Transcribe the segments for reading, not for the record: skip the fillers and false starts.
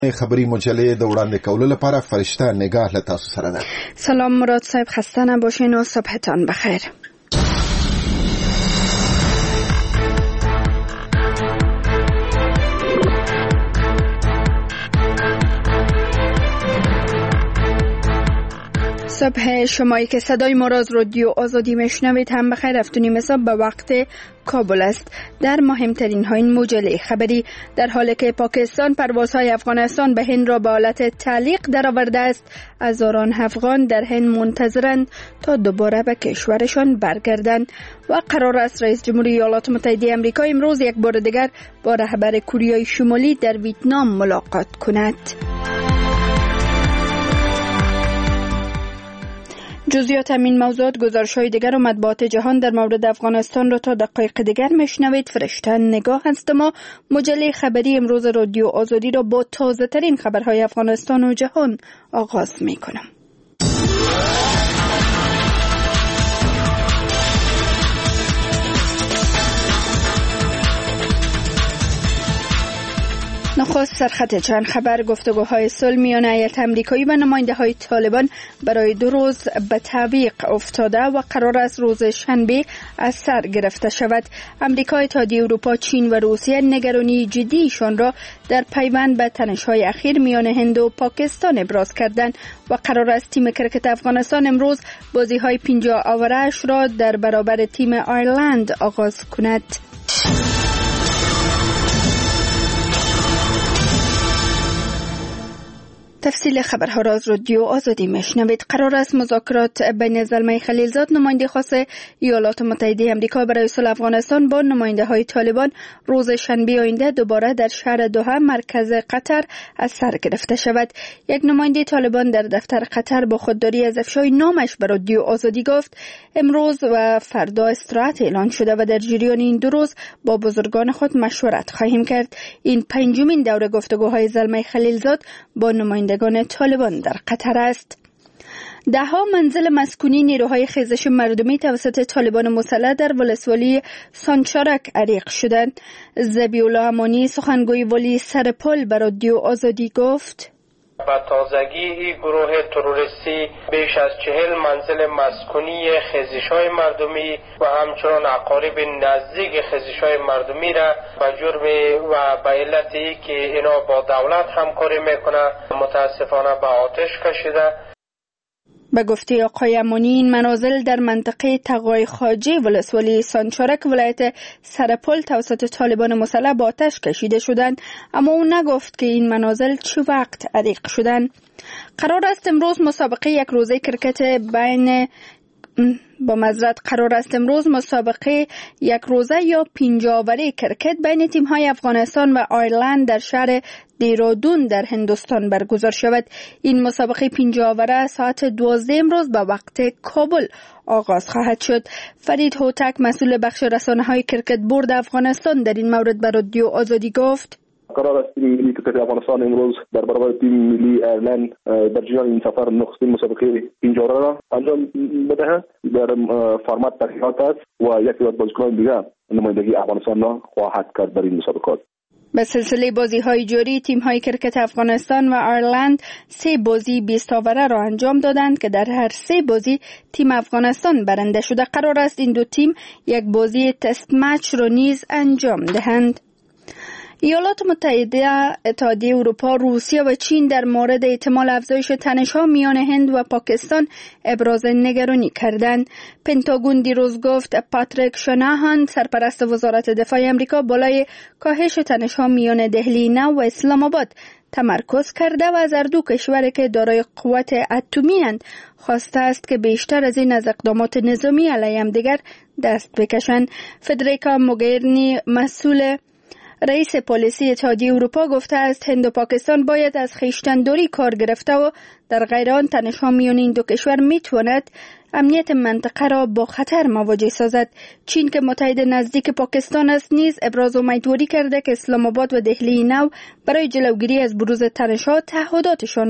خبری مجله د وړاندې کولو لپاره فرشته نگاه له تاسو سره ده. سلام مراد صاحب، خسته نباشین و صبحتان بخیر. صبح شمایی که صدای ما را از رادیو آزادی میشنوید هم بخیر. هفتونیم حساب به وقت کابل است. در مهمترین ها این مجله خبری: در حالی که پاکستان پروازهای افغانستان به هند را به حالت تعلیق درآورده است، هزاران افغان در هند منتظرند تا دوباره به کشورشان برگردند. و قرار است رئیس جمهوری ایالات متحده آمریکا امروز یک بار دیگر با رهبر کره شمالی در ویتنام ملاقات کند. جزئیات همین موضوعات، گزارش‌های دیگر و مطبوعات جهان در مورد افغانستان را تا دقایق دیگر میشنوید. فرشته نگاه هستم. ما مجله خبری امروز رادیو آزادی را با تازه ترین خبرهای افغانستان و جهان آغاز می‌کنم. نخست سرخط چند خبر: گفتگوهای صلح میان هیئت آمریکایی و نماینده‌های طالبان برای 2 روز به تعویق افتاده و قرار است روز شنبه از سر گرفته شود. آمریکا، اتحادیه اروپا، چین و روسیه نگرانی جدیشان را در پیوند به تنش‌های اخیر میان هند و پاکستان ابراز کردند و قرار است تیم کرکت افغانستان امروز بازی‌های 50 آوره‌اش را در برابر تیم آیرلند آغاز کند. تفصیل خبرها را از رادیو آزادی میشنوید. قرار است مذاکرات بین زلمه خلیلزاد، نماینده خاص ایالات متحده آمریکا برای صلح افغانستان، با نماینده های طالبان روز شنبه آینده دوباره در شهر دوحه، مرکز قطر، از سر گرفته شود. یک نماینده طالبان در دفتر قطر با خودداری از افشای نامش به رادیو آزادی گفت امروز و فردا استراحت اعلان شده و در جریان این 2 روز با بزرگان خود مشورت خواهیم کرد. این 5مین دوره گفتگوهای زلمه خلیلزاد با نمایندگان طالبان در قطر است. 10 منزل مسکونی نیروهای خیزش مردمی توسط طالبان مسلح در ولسوالی سانچارک حریق شدند. ذبیح‌الله امانی، سخنگوی ولی سرپل، به رادیو آزادی گفت با تازگی این گروه تروریستی بیش از 40 منزل مسکونی خیزش‌های مردمی و همچنان اقارب نزدیک خیزش‌های مردمی را به جرم و به علتی که اینا با دولت همکاری میکنه متاسفانه به آتش کشیده. به گفته آقای امانی، این منازل در منطقه تقای خواجه ولسوالی سانچارک ولایت سرپل توسط طالبان مسلح با آتش کشیده شدند، اما او نگفت که این منازل چه وقت حریق شدند. قرار است امروز مسابقه یک روزه کرکت بین مسابقه یک روزه یا 50 اوره کرکت بین تیم‌های افغانستان و آیرلند در شهر دیرودون در هندوستان برگزار شود. این مسابقه 50 اوره ساعت 12 امروز به وقت کابل آغاز خواهد شد. فرید هوتک، مسئول بخش رسانه‌های کرکت بورد افغانستان، در این مورد به رادیو آزادی گفت قرار است تیم ملی کرکت افغانستان امروز در برابر تیم ملی ایرلند در جریان این سفر نخستین مسابقه 50 را انجام بدهد. در فرمت تحقیقات است و یک تعداد بازیکنان دیگر نمایندگی افغانستان را خواهد کرد در این مسابقات. به سلسله بازی‌های جاری تیم‌های کرکت افغانستان و آیرلند 3 بازی 20 اوره را انجام دادند که در هر 3 بازی تیم افغانستان برنده شده. قرار است این 2 تیم یک بازی تست مچ را نیز انجام دهند. ایالات متحده، اتحادیه اروپا، روسیه و چین در مورد احتمال افزایش تنش‌ها میان هند و پاکستان ابراز نگرانی کردند. پنتاگون دیروز گفت پاتریک شناهان، سرپرست وزارت دفاع آمریکا، بالای کاهش تنش‌ها میان دهلی نو و اسلام آباد تمرکز کرده و از هر دو کشوری که دارای قوت اتمی اند خواسته است که بیشتر از این از اقدامات نظامی علیه همدیگر دست بکشند. فدریکا موگرینی، مسئول رئیس پلیسی اتحادیه اروپا، گفته است هند و پاکستان باید از خویشتن‌داری کار گرفته و در غیر آن تنش‌ها میان این دو کشور میتواند امنیت منطقه را با خطر مواجه سازد. چین که متحد نزدیک پاکستان است نیز ابراز امیدواری کرده که اسلام آباد و دهلی نو برای جلوگیری از بروز تنش‌ها تعهداتشان را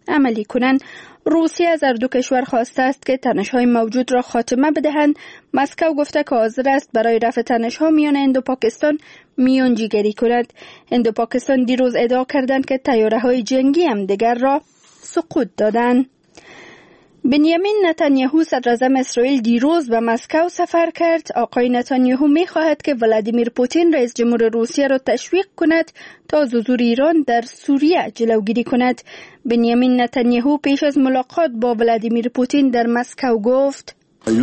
عملی کنند. روسیه از هر دو کشور خواسته است که تنش‌های موجود را خاتمه بدهند. مسکو گفته که حاضر است برای رفع تنش‌ها میان هند و پاکستان میانجیگری کند. هند و پاکستان دیروز ادعا کردند که طیاره‌های جنگی هم دیگر را سقوط دادند. بنیامین نتانیاهو صدراعظم اسرائیل دیروز به مسکو سفر کرد. آقای نتانیاهو می‌خواهد که ولادیمیر پوتین رئیس جمهور روسیه را تشویق کند تا از حضور ایران در سوریه جلوگیری کند. بنیامین نتانیاهو پیش از ملاقات با ولادیمیر پوتین در مسکو گفت: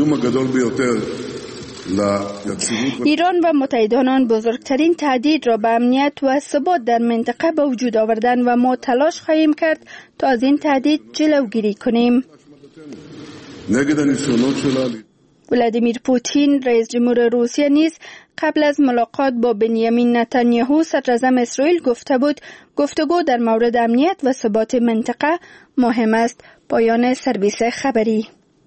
ایران و متحدان آن بزرگترین تهدید را به امنیت و ثبات در منطقه به وجود آوردند و ما تلاش خواهیم کرد تا از این تهدید جلوگیری کنیم. ولادیمیر پوتین رئیس جمهور روسیه نیز قبل از ملاقات با بنیامین نتانیاهو صدراعظم اسرائیل گفته بود گفتگو در مورد امنیت و ثبات منطقه مهم است. پایان سرویس خبری.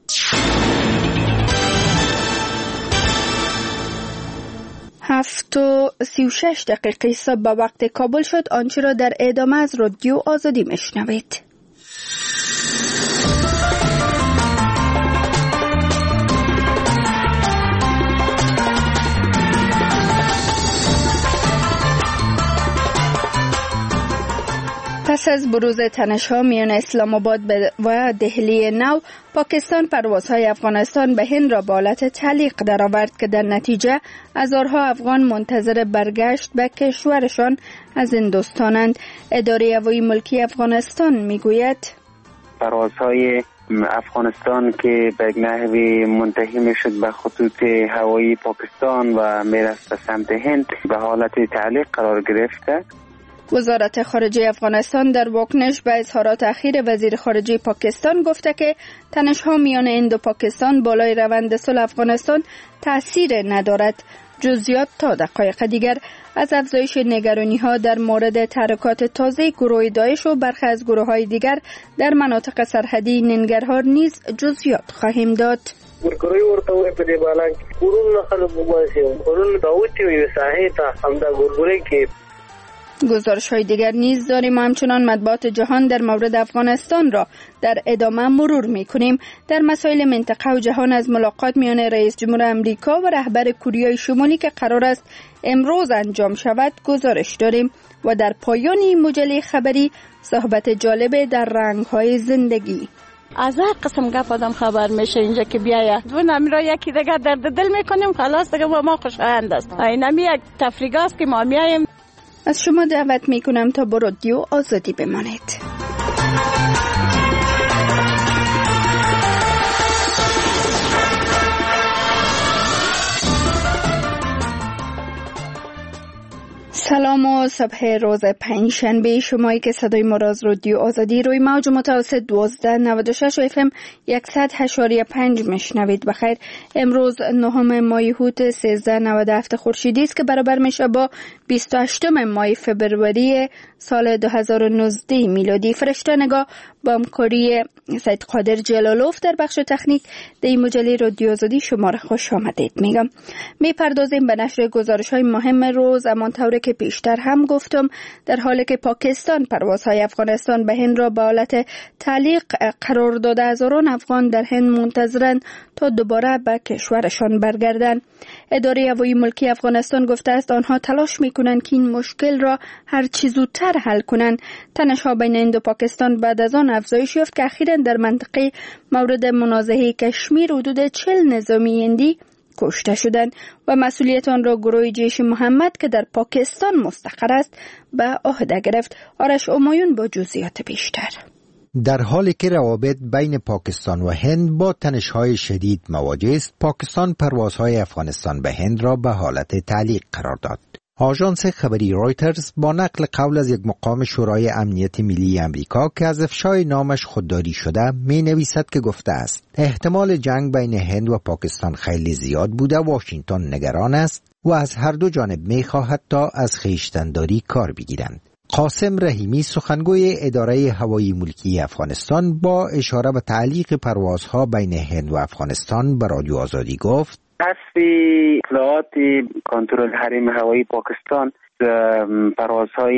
7:36 صبح به وقت کابل شد. آنچه را در ادامه از رادیو آزادی میشنوید. پس از بروز تنش‌ها میان اسلام آباد و دهلی نو، پاکستان پروازهای افغانستان به هند را به حالت تعلیق درآورد که در نتیجه هزارها افغان منتظر برگشت به کشورشان از هندوستانند. اداره هوایی ملکی افغانستان میگوید پروازهای افغانستان که به نحوی منتهی میشد به خطوط هوایی پاکستان و میرفت به سمت هند به حالت تعلیق قرار گرفته. وزارت خارجه افغانستان در واکنش به اظهارات اخیر وزیر خارجه پاکستان گفته که تنش‌ها میان هند و پاکستان بالای روند صلح افغانستان تأثیر ندارد. جزئیات تا دقایق دیگر از افزایش نگرانی‌ها در مورد تحرکات تازه گروه داعش و برخی از گروه‌های دیگر در مناطق سرحدی ننگرهار نیز جزئیات خواهیم داد. ورکوي ورته وي په دې بالا کې کورونه خلک وباسي کورونه داوتی وي ساحه ته هم دا ګورګوري کې. گزارش‌های دیگر نیز داریم و همچنان مطبوعات جهان در مورد افغانستان را در ادامه مرور می‌کنیم. در مسائل منطقه و جهان از ملاقات میان رئیس جمهور آمریکا و رهبر کره شمالی که قرار است امروز انجام شود گزارش داریم و در پایان این مجله خبری صحبت جالب در رنگ‌های زندگی. از هر قسم گپ آدم خبر میشه اینجا که بیایه دو نمیرا یکی دیگه درد دل میکنیم خلاص دیگه ما خوشایند است. اینمی یک تفریح است که ما میایم. از شما دعوت میکنم تا با رادیو آزادی بمانید. سلام و صبح روز پنجشنبه. شمایی که صدای ما را از رادیو آزادی روی موج متوسط 1296 و FM 100.5 میشنوید. بخیر. امروز 9 ماه هوت 1397 خورشیدی است که برابر میشه با 28 ماه فبروری سال 2019 میلادی. فرشته نگاه با همکاری سید قادر جلالوف در بخش تکنیک در این مجله رادیو آزادی شما را خوش آمدید میگم. میپردازیم به نشر گزارش‌های مهم روز. همانطور که پیشتر هم گفتم در حالی که پاکستان پروازهای افغانستان به هند را به حالت تعلیق قرار داده، هزاران افغان در هند منتظرند تا دوباره به کشورشان برگردند. اداره هوایی ملکی افغانستان گفته است آنها تلاش میکنند که این مشکل را هر چه زودتر حل کنند. تنش‌ها بین هند و پاکستان بعد از آن افزایش یافت که اخیراً در منطقه مورد منازعه کشمیر حدود 40 نظامی هندی کشته شدند و مسئولیت آن را گروه جیش محمد که در پاکستان مستقر است به عهده گرفت. آرش همایون با جزئیات بیشتر. در حالی که روابط بین پاکستان و هند با تنش‌های شدید مواجه است، پاکستان پروازهای افغانستان به هند را به حالت تعلیق قرار داد. آژانس خبری رویترز با نقل قول از یک مقام شورای امنیت ملی امریکا که از افشای نامش خودداری شده می نویسد که گفته است احتمال جنگ بین هند و پاکستان خیلی زیاد بوده. واشنگتن نگران است و از هر دو جانب می خواهد تا از خویشتن‌داری کار بگیرند. قاسم رحیمی سخنگوی اداره هوایی ملکی افغانستان با اشاره به تعلیق پروازها بین هند و افغانستان به رادیو آزادی گفت حذف اطلاعات کنترل حریم هوایی پاکستان پروازهای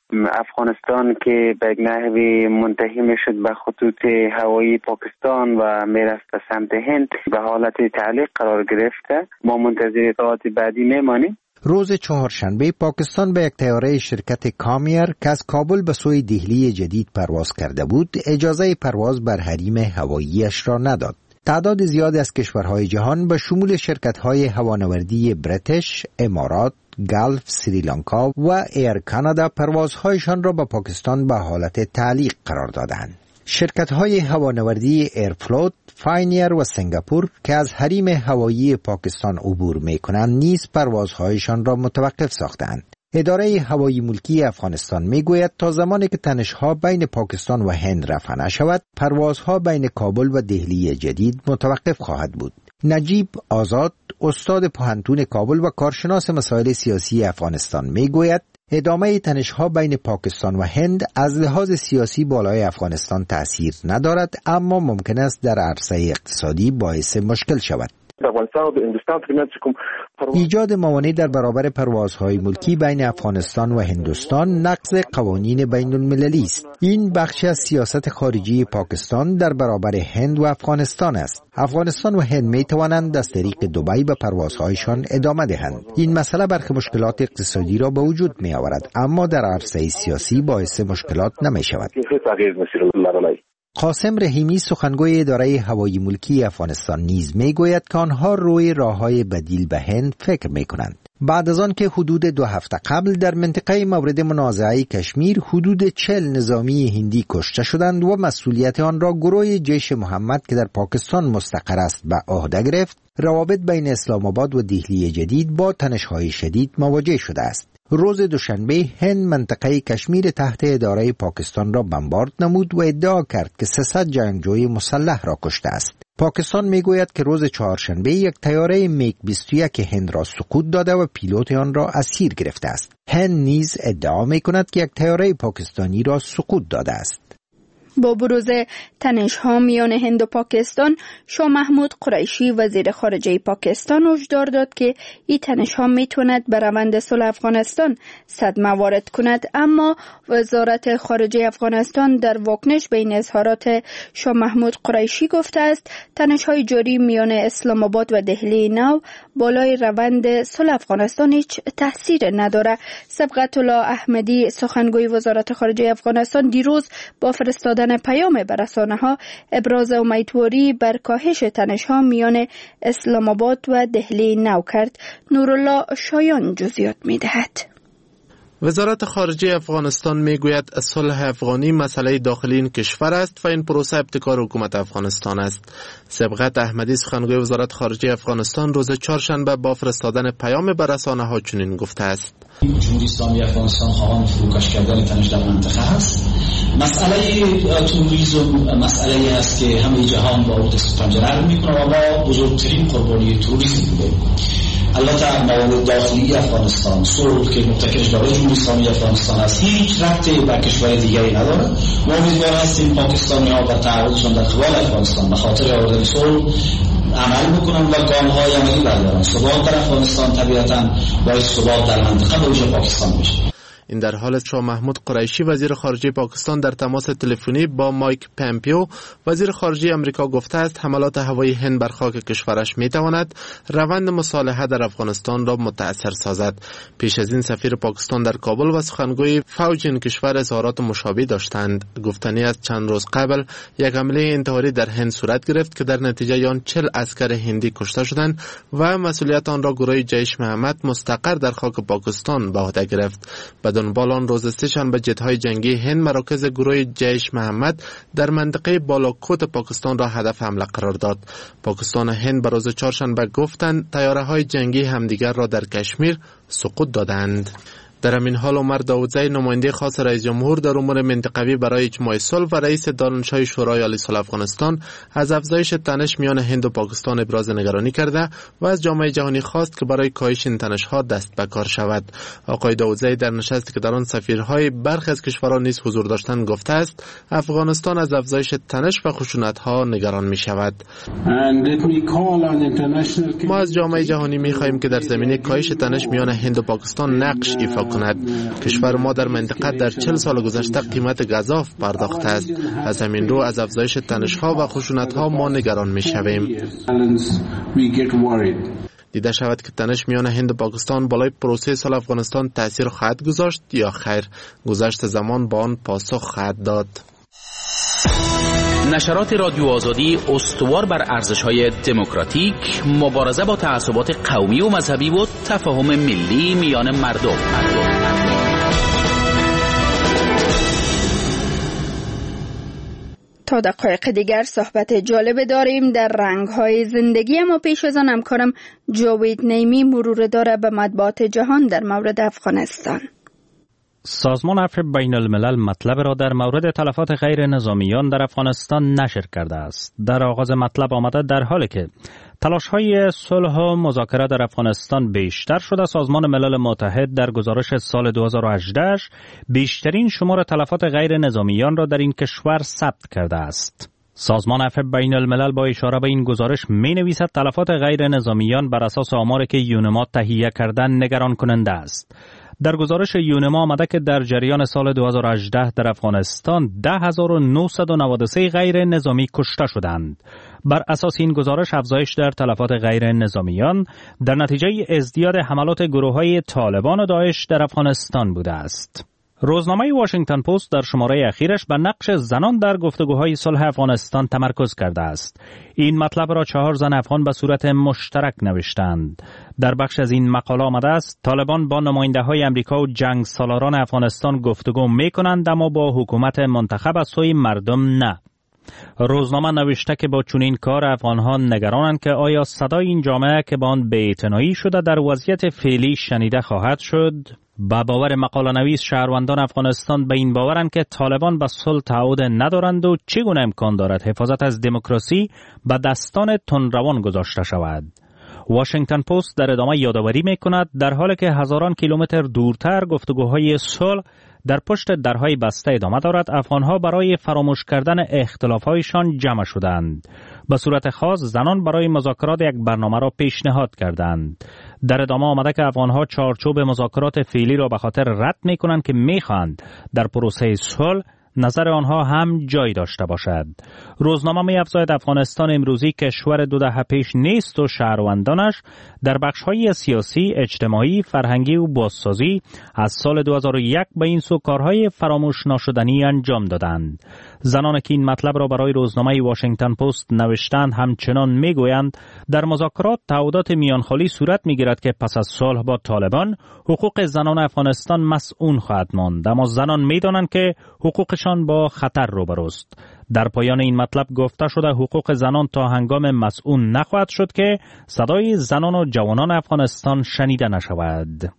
افغانستان که به نحوی منتهی میشد به خطوط هوایی پاکستان و میرفت به سمت هند به حالت تعلیق قرار گرفته. ما منتظر اطلاعات بعدی میمانیم. روز چهارشنبه پاکستان به یک طیاره شرکت کامیر که از کابل به سوی دهلی جدید پرواز کرده بود اجازه پرواز بر حریم هواییش را نداد. تعداد زیادی از کشورهای جهان به شمول شرکت‌های هوانوردی بریتیش، امارات، گلف، سریلانکا و ایر کانادا پروازهایشان را به پاکستان به حالت تعلیق قرار دادند. شرکت‌های هوانوردی ایرفلوت، فاینیر و سنگاپور که از حریم هوایی پاکستان عبور می‌کنند نیز پروازهایشان را متوقف ساختند. اداره هوایی ملکی افغانستان میگوید تا زمانی که تنش‌ها بین پاکستان و هند رفع نشود، پروازها بین کابل و دهلی جدید متوقف خواهد بود. نجیب آزاد، استاد پوهنتون کابل و کارشناس مسائل سیاسی افغانستان میگوید ادامه تنش‌ها بین پاکستان و هند از لحاظ سیاسی بالای افغانستان تأثیر ندارد، اما ممکن است در عرصه اقتصادی باعث مشکل شود. ایجاد موانع در برابر پروازهای ملکی بین افغانستان و هندوستان نقض قوانین بین المللی است. این بخشی از سیاست خارجی پاکستان در برابر هند و افغانستان است. افغانستان و هند می توانند از طریق دبی به پروازهایشان ادامه دهند. این مسئله برخی مشکلات اقتصادی را به وجود می آورد، اما در عرصه سیاسی باعث مشکلات نمی شود. قاسم رحیمی سخنگوی اداره هوایی ملکی افغانستان نیز میگوید که آنها روی راه‌های بدیل به هند فکر می‌کنند. بعد از آن که حدود 2 هفته قبل در منطقه مورد منازعه کشمیر حدود 40 نظامی هندی کشته شدند و مسئولیت آن را گروه جیش محمد که در پاکستان مستقر است به عهده گرفت، روابط بین اسلام آباد و دهلی جدید با تنش‌های شدید مواجه شده است. روز دوشنبه هند منطقه کشمیر تحت اداره پاکستان را بمبارد نمود و ادعا کرد که 300 جنگجوی مسلح را کشته است. پاکستان میگوید که روز چهارشنبه یک طیاره میگ 21 هند را سقوط داده و پیلوت آن را اسیر گرفته است. هند نیز ادعا میکند که یک طیاره پاکستانی را سقوط داده است. با بروز تنش‌ها میان هند و پاکستان، شاه محمود قریشی وزیر خارجه پاکستان هشدار داد که این تنش‌ها میتواند به روند صلح افغانستان صدمه وارد کند، اما وزارت خارجه افغانستان در واکنش به این اظهارات شاه محمود قریشی گفته است تنش‌های جاری میان اسلام آباد و دهلی نو بالای روند صلح افغانستان هیچ تاثیر نداره. صبغت الله احمدی سخنگوی وزارت خارجه افغانستان دیروز با فرستادن پیام به رسانه‌ها ابراز امیدواری بر کاهش تنش‌ها میان اسلام آباد و دهلی نو کرد. نورالله شایان جزئیات می‌دهد. وزارت خارجه افغانستان میگوید صلح افغانی مسئله داخلی این کشور است و این پروسه ابتکار حکومت افغانستان است. صبغت احمدی سخنگوی وزارت خارجه افغانستان روز چهارشنبه با فرستادن پیام به رسانه‌ها چنین گفته است: جمهوری اسلامی افغانستان خواهان فروکش کردن تنش در منطقه است. مسئله تروریسم مسئله است که همه جهان با او دست پنجه میکنه و ما بزرگترین قربانی تروریسم بوده. البته موارد داخلی افغانستان صلح که متکش داره جمهوری اسلامی افغانستان است هیچ ربطی به کشور دیگری نداره. ما امیدوار هستیم پاکستانی ها با تعهدشان در قبال افغانستان به خاطر آوردن صلح عمل بکنن و گام‌های عملی بردارن. ثبات در افغانستان طبیعتاً باعث ثبات در منطقه و ویژه پاکستان میشه. این در حال شاه محمود قریشی وزیر خارجه پاکستان در تماس تلفنی با مایک پامپیو وزیر خارجه امریکا گفته است حملات هوایی هند بر خاک کشورش میتواند روند مصالحه در افغانستان را متأثر سازد. پیش از این سفیر پاکستان در کابل و سخنگوی فوج این کشور اظهارات مشابه داشتند. گفتنی است چند روز قبل یک حمله انتحاری در هند صورت گرفت که در نتیجه آن 40 عسکر هندی کشته شدند و مسئولیت آن را گروه جیش محمد مستقر در خاک پاکستان به عهده گرفت. دنبال آن روز سه‌شنبه جت‌های جنگی هند مراکز گروه جیش محمد در منطقه بالاکوت پاکستان را هدف حمله قرار داد. پاکستان و هند به روز چهارشنبه گفتند طیاره‌های جنگی همدیگر را در کشمیر سقوط دادند. در همین حال عمر داودزی نماینده خاص رئیس جمهور در امور منطقوی برای اجماع صلح و رئیس دانشگاه شورای عالی صلح افغانستان از افزایش تنش میان هند و پاکستان ابراز نگرانی کرده و از جامعه جهانی خواست که برای کاهش این تنش‌ها دست به کار شود. آقای داودزی در نشستی که در آن سفیرهای برخی از کشورها نیز حضور داشتند گفته است افغانستان از افزایش تنش و خشونت‌ها نگران می‌شود. ما از جامعه جهانی می‌خواهیم که در زمینه کاهش تنش میان هند و پاکستان نقش ایفا کند. کشور ما در منطقه در 40 سال گذشته قیمت گزاف پرداخته است. از همین رو از افزایش تنش‌ها و خشونت‌ها ما نگران می‌شویم. دیده شود که تنش میان هند و پاکستان بالای پروسه صلح افغانستان تأثیر خواهد گذاشت یا خیر. گذشت زمان با آن پاسخ خواهد داد. نشرات رادیو آزادی استوار بر ارزش‌های دموکراتیک، مبارزه با تعصبات قومی و مذهبی و تفاهم ملی میان مردم. تا دقایق دیگر صحبت جالب داریم در رنگ‌های زندگی، اما پیش از آن همکارم جاوید نیمی مرور داره به مطبوعات جهان در مورد افغانستان. سازمان عفو بین الملل مطلب را در مورد تلفات غیر نظامیان در افغانستان نشر کرده است. در آغاز مطلب آمده در حالی که تلاش‌های صلح و مذاکره در افغانستان بیشتر شده، سازمان ملل متحد در گزارش سال 2018 بیشترین شمار تلفات غیر نظامیان را در این کشور ثبت کرده است. سازمان عفو بین الملل با اشاره به این گزارش می نویسد تلفات غیر نظامیان بر اساس آماری که یونما تهیه کردن نگران کننده است. در گزارش یونما آمده که در جریان سال 2018 در افغانستان 10,993 غیر نظامی کشته شدند. بر اساس این گزارش افزایش در تلفات غیر نظامیان در نتیجه ازدیاد حملات گروه‌های طالبان و داعش در افغانستان بوده است. روزنامه واشنگتن پست در شماره اخیرش به نقش زنان در گفتگوهای صلح افغانستان تمرکز کرده است. این مطلب را 4 زن افغان به صورت مشترک نوشتند. در بخش از این مقاله آمده است طالبان با نماینده‌های امریکا و جنگ سالاران افغانستان گفتگو می‌کنند، اما با حکومت منتخب از سوی مردم نه. روزنامه نوشته که با چنین کار افغان‌ها نگرانند که آیا صدای این جامعه که با آن بی‌اعتنایی شده در وضعیت فعلی شنیده خواهد شد. با باور مقاله نویس شهروندان افغانستان به این باورند که طالبان به صلح تعهد ندارند و چگونه امکان دارد حفاظت از دموکراسی به دستان تندروان گذاشته شود. واشنگتن پست در ادامه یادآوری می‌کند در حالی که هزاران کیلومتر دورتر گفتگوهای صلح در پشت درهای بسته ادامه دارد، افغان‌ها برای فراموش کردن اختلاف‌هایشان جمع شدند. به صورت خاص زنان برای مذاکرات یک برنامه را پیشنهاد کردند. در ادامه آمده که افغان‌ها چارچوب مذاکرات فعلی را به خاطر رد می‌کنند که می‌خواهند در پروسه صلح نظر آنها هم جای داشته باشد. روزنامه می‌افزاید افغانستان امروزی کشور 2 دهه پیش نیست و شهروندانش در بخش‌های سیاسی، اجتماعی، فرهنگی و بازسازی از سال 2001 به این سو کارهای فراموش ناشدنی انجام دادند. زنان که این مطلب را برای روزنامه واشنگتن پست نوشتند همچنان میگویند در مذاکرات تعهدات میانخالی صورت میگیرد که پس از صلح با طالبان حقوق زنان افغانستان مسئول خواهد ماند، اما زنان میدانند که حقوقشان با خطر روبروست. در پایان این مطلب گفته شده حقوق زنان تا هنگام مسئول نخواهد شد که صدای زنان و جوانان افغانستان شنیده نشود.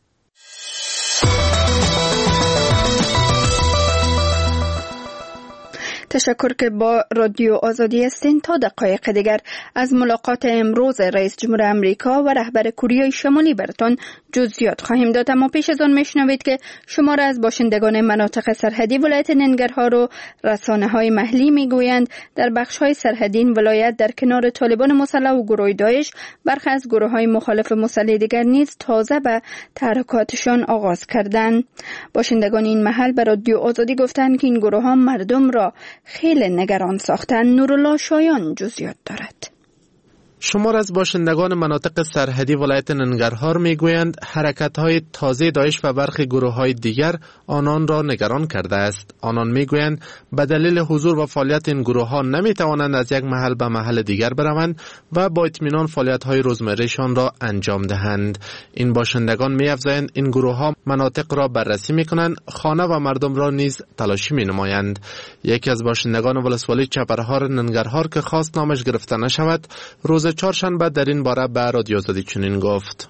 تشکر که با رادیو آزادی هستین. تا دقایق دیگر از ملاقات امروز رئیس جمهور امریکا و رهبر کره شمالی براتون جزئیات خواهیم داد، اما پیش از آن میشنوید که شمار از باشندگان مناطق سرحدی ولایت ننگرهار و رسانه‌های محلی میگویند در بخش‌های سرحدی این ولایت در کنار طالبان مسلح و گروه داعش برخی از گروه‌های مخالف مسلح دیگر نیز تازه به تحرکاتشان آغاز کردند. باشندگان این محل به رادیو آزادی گفتند که این گروه‌ها مردم را خیلی نگران ساختن. نورالله شایان جزئیات دارد. شمار از باشندگان مناطق سرحدی ولایت ننگرهار میگویند حرکت‌های تازه داعش و برخی گروه‌های دیگر آنان را نگران کرده است. آنان میگویند به دلیل حضور و فعالیت این گروه‌ها نمیتوانند از یک محل به محل دیگر بروند و با اطمینان فعالیت‌های روزمره‌شان را انجام دهند. این باشندگان می‌افزایند این گروه‌ها مناطق را بررسی می‌کنند، خانه و مردم را نیز تلاشی می‌نمایند. یکی از باشندگان ولسوالی چپرهار ننگرهار که خواست نامش گرفته نشود، روز چهارشنبه در این باره به رادیو آزادی چنین گفت: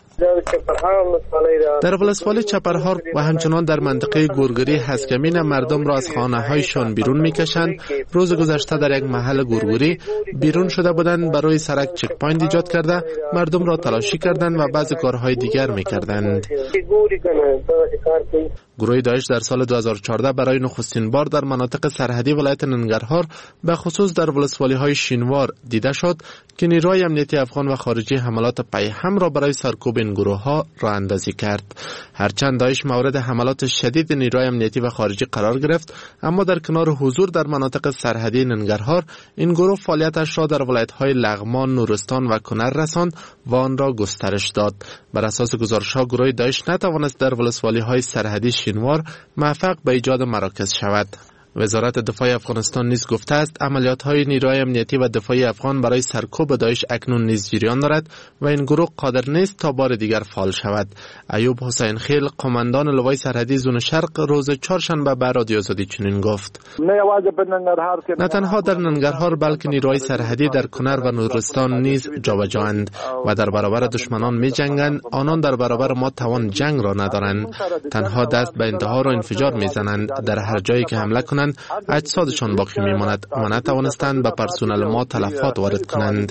در ولسوالی چپرهار و همچنان در منطقه گورگوری هسکمین مردم را از خانه‌هایشان بیرون می‌کشند. روز گذشته در یک محل گورگوری بیرون شده بودند، برای سرک چک پوینت ایجاد کرده مردم را تلاشی کردند و بعضی کارهای دیگر می‌کردند. گروه داعش در سال 2014 برای نخستین بار در مناطق سرحدی ولایت ننگرهار به خصوص در ولسوالی‌های شینوار دیده شد که نیروهای امنیتی افغان و خارجی حملات پیهم را برای سرکوب این گروه‌ها راه اندازی کرد. هرچند داعش مورد حملات شدید نیروهای امنیتی و خارجی قرار گرفت، اما در کنار حضور در مناطق سرحدی ننگرهار، این گروه فعالیتش را در ولایت‌های لغمان، نورستان و کنر رساند و آن را گسترش داد. بر اساس گزارش‌ها گروه داعش نتوانست در ولسوالی‌های سرحدی شینوار موفق به ایجاد مراکز شود. وزارت دفاع افغانستان نیز گفته است عملیات‌های نیروهای امنیتی و دفاعی افغان برای سرکوب داعش اکنون نیز جریان دارد و این گروه قادر نیست تا بار دیگر فعال شود. ایوب حسین خیل، قماندان لوای سرحدی زون شرق، روز چهارشنبه به رادیو آزادی چنین گفت: نه تنها در ننگرهار بلکه نیروهای سرحدی در کنر و نورستان نیز جابجااند و در برابر دشمنان می‌جنگند. آنان در برابر ما توان جنگ را ندارند، تنها دست به انتحار و انفجار می‌زنند. در هر جایی که حمله کنند اجسادشان باقی میماند و نتوانستند به پرسنل ما تلفات وارد کنند.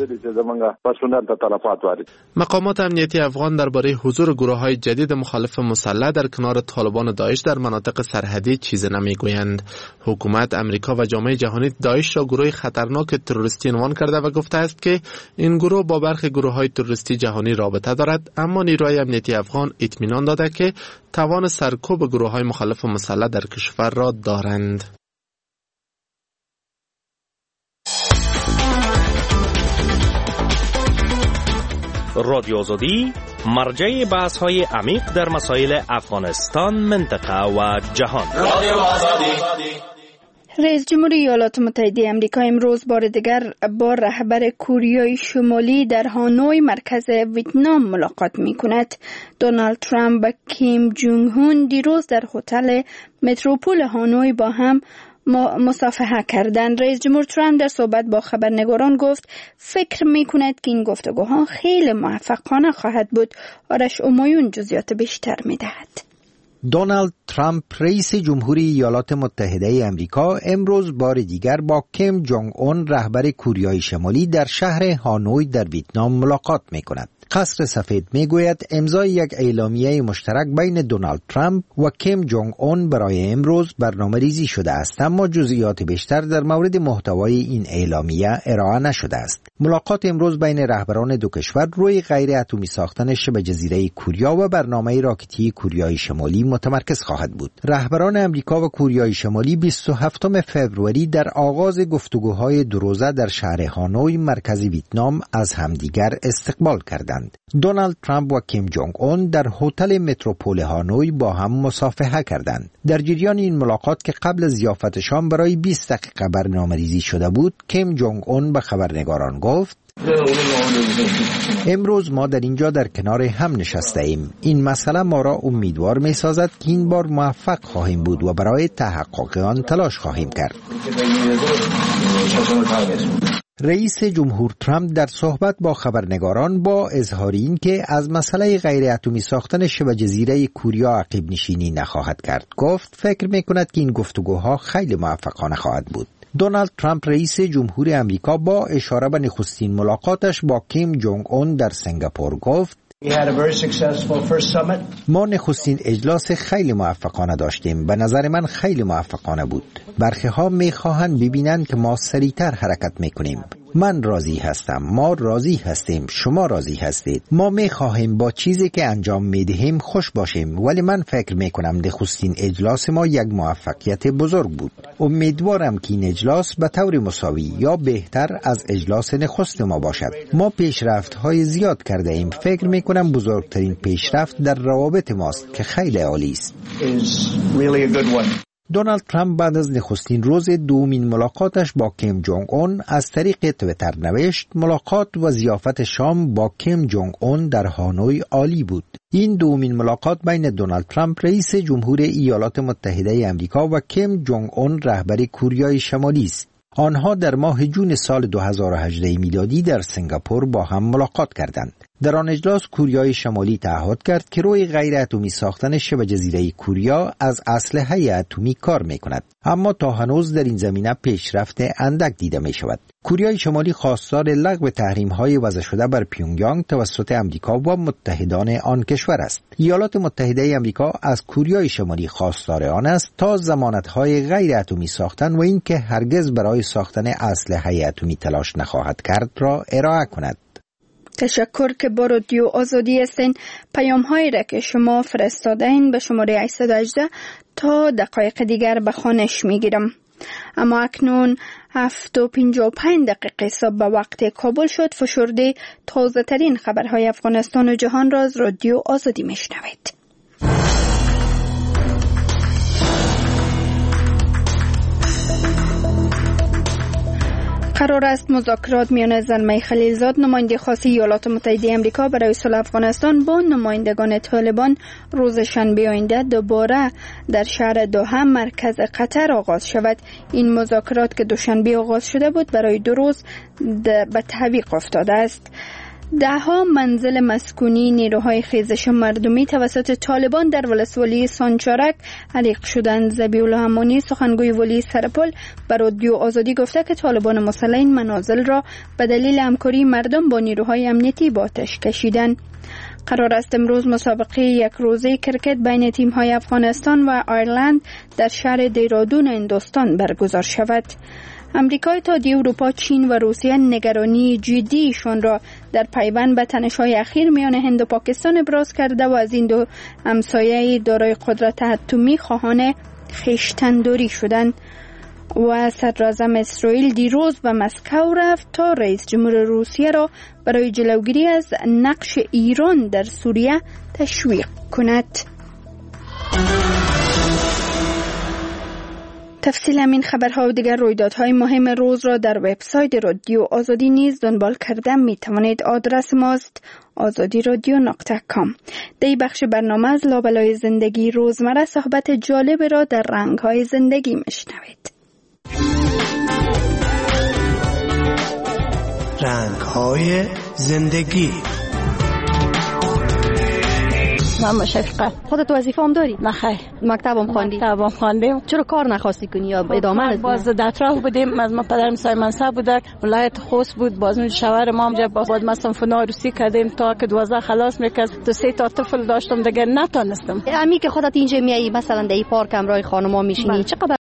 مقامات امنیتی افغان درباره حضور گروه‌های جدید مخالف مسلح در کنار طالبان داعش در مناطق سرحدی چیزی نمیگویند. حکومت امریکا و جامعه جهانی داعش را گروه خطرناک تروریستی عنوان کرده و گفته است که این گروه با برخی گروه‌های تروریستی جهانی رابطه دارد، اما نیروهای امنیتی افغان اطمینان داده که توان سرکوب گروه‌های مخالف مسلح در کشور را دارند. رادیو آزادی مرجع بحث‌های عمیق در مسائل افغانستان، منطقه و جهان. رادیو آزادی. رئیس جمهوری ایالات متحده آمریکا امروز بار دیگر با رهبر کوریای شمالی در هانوی مرکز ویتنام ملاقات می‌کند. دونالد ترامپ و کیم جونگ هون دیروز در هتل متروپول هانوی با هم مصافحه کردند. رئیس جمهور ترامپ در صحبت با خبرنگاران گفت فکر می‌کند که این گفتگوها خیلی موفقانه خواهد بود. آرش امایون جزئیات بیشتر می‌دهد. دونالد ترامپ رئیس جمهوری ایالات متحده آمریکا امروز بار دیگر با کیم جونگ اون رهبر کوریای شمالی در شهر هانوی در ویتنام ملاقات می‌کند. قصر سفید میگوید امضای یک اعلامیه مشترک بین دونالد ترامپ و کیم جونگ اون برای امروز برنامه ریزی شده است، اما جزئیات بیشتر در مورد محتوای این اعلامیه ارائه نشده است. ملاقات امروز بین رهبران دو کشور روی غیر اتمی ساختن شبه جزیره کوریا و برنامه راکتی کوریای شمالی متمرکز خواهد بود. رهبران امریکا و کوریای شمالی 27 فوریه در آغاز گفتگوهای دو روزه در شهر هانوی مرکز ویتنام از همدیگر استقبال کردند. دونالد ترامپ و کیم جونگ اون در هتل متروپول هانوی با هم مصافحه کردند. در جریان این ملاقات که قبل از ضیافت شام برای 20 دقیقه برنامه‌ریزی شده بود، کیم جونگ اون به خبرنگاران گفت: امروز ما در اینجا در کنار هم نشسته ایم. این مسئله ما را امیدوار می سازد که این بار موفق خواهیم بود و برای تحقق آن تلاش خواهیم کرد. رئیس جمهور ترامپ در صحبت با خبرنگاران با اظهار این که از مسئله غیر اتمی ساختن شبه جزیره کوریا عقب نشینی نخواهد کرد، گفت فکر می‌کند که این گفتگوها خیلی موفقانه خواهد بود. دونالد ترامپ رئیس جمهوری آمریکا با اشاره به نخستین ملاقاتش با کیم جونگ اون در سنگاپور گفت: ما نخستین اجلاس خیلی موفقانه داشتیم. به نظر من خیلی موفقانه بود. برخی ها میخواهند ببینند که ما سریعتر حرکت میکنیم. من راضی هستم، ما راضی هستیم، شما راضی هستید. ما میخواهیم با چیزی که انجام میدهیم خوش باشیم، ولی من فکر میکنم نخستین اجلاس ما یک موفقیت بزرگ بود. امیدوارم که این اجلاس به طور مساوی یا بهتر از اجلاس نخست ما باشد. ما پیشرفت های زیاد کرده ایم. فکر میکنم بزرگترین پیشرفت در روابط ماست که خیلی عالی است. دونالد ترامپ بعد از نخستین روز دومین ملاقاتش با کیم جونگ اون از طریق توییتر نوشت: ملاقات و ضیافت شام با کیم جونگ اون در هانوی عالی بود. این دومین ملاقات بین دونالد ترامپ رئیس جمهوری ایالات متحده آمریکا و کیم جونگ اون رهبر کوریای شمالی است. آنها در ماه جون سال 2018 میلادی در سنگاپور با هم ملاقات کردند. در آن اجلاس کوریای شمالی تعهد کرد که روی غیر اتمی ساختن شبه جزیره کوریا از اسلحه اتمی کار می‌کند، اما تا هنوز در این زمینه پیشرفت اندک دیده می‌شود. کوریای شمالی خواستار لغو تحریم‌های وضع شده بر پیونگیانگ توسط آمریکا و متحدان آن کشور است. ایالات متحده آمریکا از کوریای شمالی خواستار آن است تا ضمانت‌های غیر اتمی ساختن و اینکه هرگز برای ساختن اسلحه اتمی تلاش نخواهد کرد را ارائه کند. تشکر که با رادیو آزادی هستین. پیام هایی را که شما فرستادین به شماره 818 تا دقایق دیگر به خوانش میگیرم. اما اکنون 7:55 صبح به وقت کابل شد. فشرده تازه ترین خبرهای افغانستان و جهان را از رادیو آزادی میشنوید. قرار است مذاکرات میان زلمه خلیلزاد نماینده خاص ایالات متحده آمریکا برای صلح افغانستان با نمایندگان طالبان روز شنبه آینده دوباره در شهر دوحه مرکز قطر آغاز شود. این مذاکرات که دوشنبه آغاز شده بود برای 2 روز به تعویق افتاده است. 10 منزل مسکونی نیروهای خیزش مردمی توسط طالبان در ولسوالی سانچارک حریق شدند. ذبیح‌الله امانی سخنگوی ولی سرپل بر رادیو آزادی گفته که طالبان مسلح این منازل را به دلیل همکاری مردم با نیروهای امنیتی به آتش کشیدند. قرار است امروز مسابقه 1 روزه کرکت بین تیم‌های افغانستان و آیرلند در شهر دیرادون هندوستان برگزار شود. امریکا، اتحادیه اروپا، چین و روسیه نگرانی جدیشان را در پیوند به تنش‌های اخیر میان هند و پاکستان ابراز کرده و از این دو همسایه دارای قدرت اتمی خواهان خویشتن‌داری شدند. و صدراعظم اسرائیل دیروز به مسکو رفت تا رئیس جمهور روسیه را برای جلوگیری از نقش ایران در سوریه تشویق کند. تفصیل همین خبرها و دیگر رویدادهای مهم روز را در وبسایت رادیو آزادی نیز دنبال کردن می توانید. آدرس ماست azadiradio.com. در بخش برنامه از لابلای زندگی روزمره صحبت جالب را در رنگ‌های زندگی میشنوید. رنگ‌های زندگی. من شفقت. خودت وظیفه هم داری؟ نه خیر. مکتبم خواندی؟ مکتبم خواندم. چرا کار نخواستی کنی یا ادامه باز دتراه بودیم. از ما پدرم سای منصب بود، ولایت خوست بود. باز اون شوهر ما هم باز ما صنف عروسی کردیم تا که 12 خلاص میکرد. 2-3 تا طفل داشتم دیگه نتونستم. امی که خودت اینجا میای مثلا در این پارک همراه خانم‌ها میشینی چقدر